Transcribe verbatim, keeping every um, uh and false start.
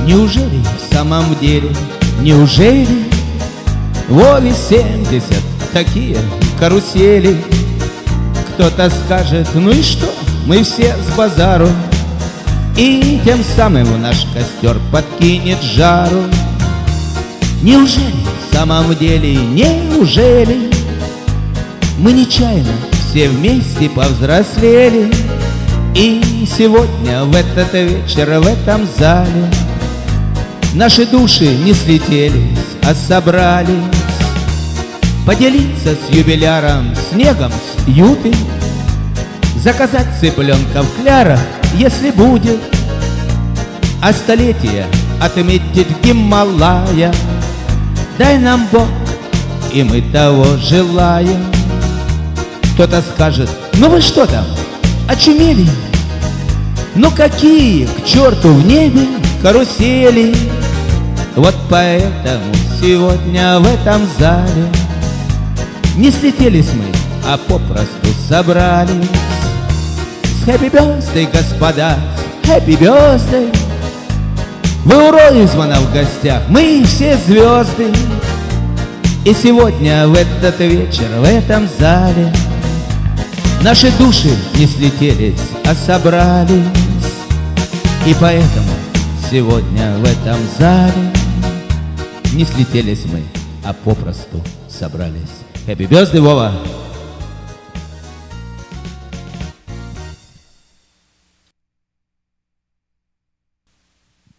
Неужели в самом деле, неужели Вове семьдесят, такие карусели? Кто-то скажет, ну и что, мы все с базару, и тем самым наш костер подкинет жару. Неужели в самом деле, неужели мы нечаянно все вместе повзрослели, и сегодня в этот вечер в этом зале наши души не слетелись, а собрались поделиться с юбиляром снегом с юты, заказать цыпленка в клярах, если будет, а столетие отметить в Гималая. Дай нам Бог, и мы того желаем. Кто-то скажет, ну вы что там, очумели? Ну какие к черту в небе карусели? Вот поэтому сегодня в этом зале не слетелись мы, а попросту собрались. С Happy Birthday, господа, Happy Birthday! Вы у Ройзмана в гостях, мы все звезды. И сегодня в этот вечер в этом зале наши души не слетелись, а собрались. И поэтому сегодня в этом зале не слетелись мы, а попросту собрались. Happy Birthday, Вова!